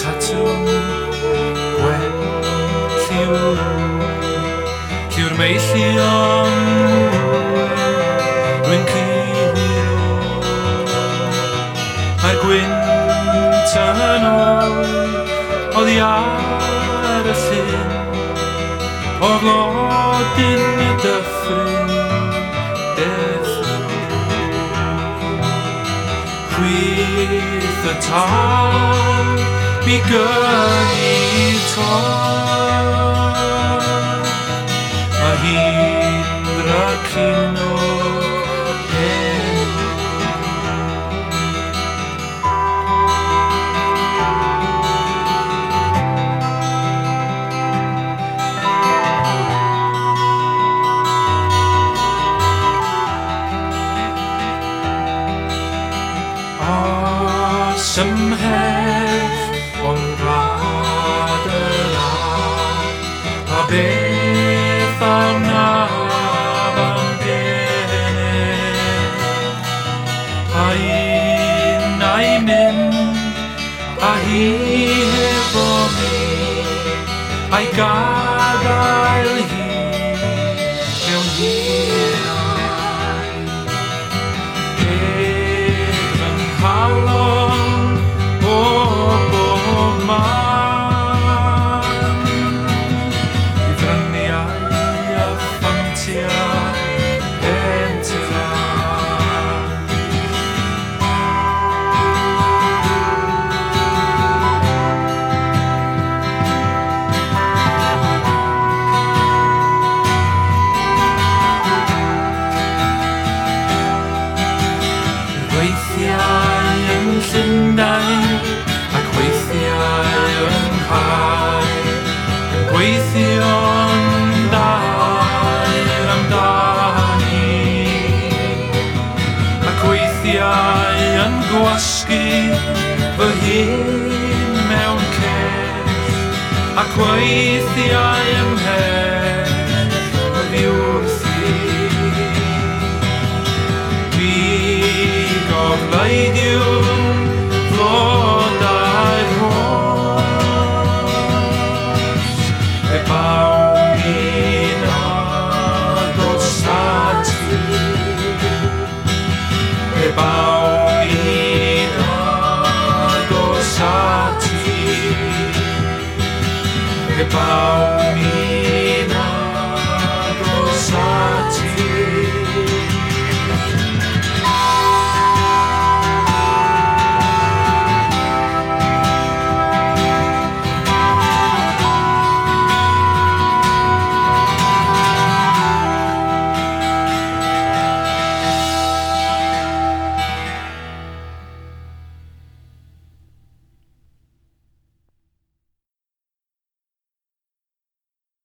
tatwn gwell lliw'r meillion rwy'n cywiro a'r gwynt yn oddi ar y llyn o glodyn y dyffryn chwyth y tal mi gynnu to a hi'n dracyn o Symhef o'n gwlad yr a beth arnaf am benen a un a'i mynd a hi hefo mi a'i gadael hi mewn hirau beth yn halon weithiau yn Llundain ac weithiau yng Nghaer yn gweithio'n dair amdani ac weithiau yn gwasgu fy hun mewn cell ac weithiau ymhell